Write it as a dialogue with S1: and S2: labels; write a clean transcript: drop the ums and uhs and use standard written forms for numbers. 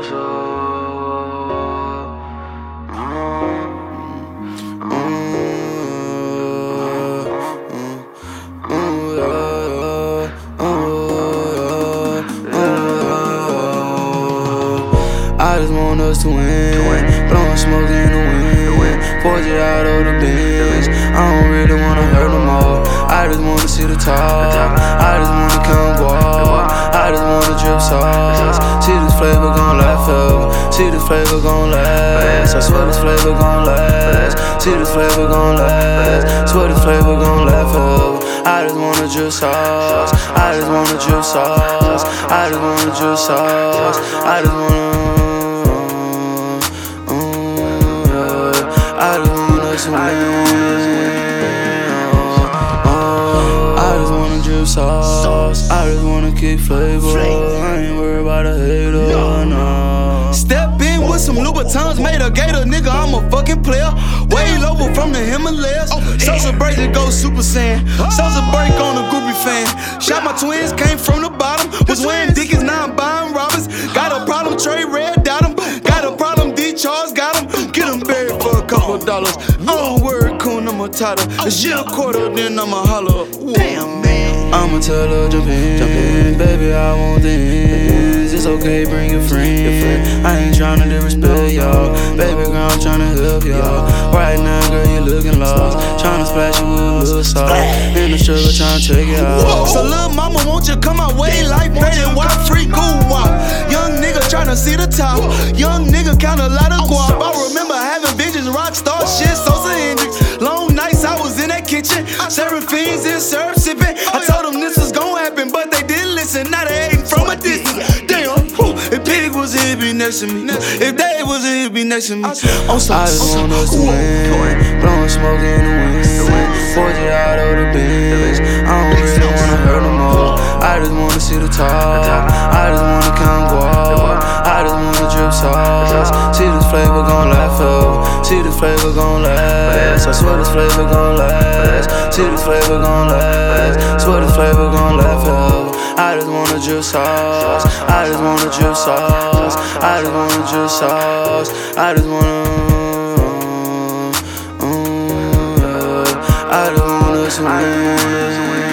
S1: I just want us to win, blowing smoke in the wind, forge it out of the bench. I don't really wanna hurt no more. I just wanna see the top. I just wanna come guap. I just wanna drip sauce. See this flavor gon' last forever. See this flavor gon' last. I swear this flavor gon' last. See this flavor gon' last. Swear this flavor gon' last forever. I just wanna drip sauce. I just wanna drip sauce. I just wanna drip sauce. I just wanna. I just want us to win. I just wanna drip sauce. I just wanna kick flavor. I ain't worried about a hater, no.
S2: Step in with some Louboutins, made a gator, nigga, I'm a fucking player. Way over from the Himalayas. Social break to go Super Saiyan. Social break on a groupie fan. Shot my twins, came from the bottom. Was wearing Dickies, now I'm buying Robbins. Got a problem, Trey Red, doubt him. Got a problem, D Charles, got him. Get him buried for a couple dollars. I don't worry, Kun, I'm a title. A shit a quarter, then I'ma holler. Damn, man.
S1: I'ma tell her jump in, baby, I want this. It's okay, bring your friend. I ain't tryna disrespect y'all. Baby girl, I'm tryna help y'all. Right now, girl, you looking lost. Tryna splash you with a little sauce. In the struggle, tryna check it out.
S2: So little mama, won't you come my way like Betty White? Free goo wop. Young nigga tryna see the top. Young nigga count a lot of guap. I remember having visions, rock star shit, Sosa Hendrix. Long nights I was in that kitchen, serving fiends and syrup sipping. I told them this was gon' happen, but they didn't listen. Now they hating from a distance. Damn, if Pig was here, he'd be next to me. If Dave was here, he'd be next to me.
S1: I just want us to win, blowing smoke in the wind, forge it out of the bench. I don't really wanna hurt no more. I just wanna see the top. I just wanna come guap. I just wanna drip sauce. See this flavor gon' last forever. See this flavor gon' last. I swear this flavor gon' last. See this flavor gon' last. Swear this flavor gon' last forever. I just wanna drip sauce. I just wanna drip sauce. I just wanna drip sauce. I just wanna. I just want us to win.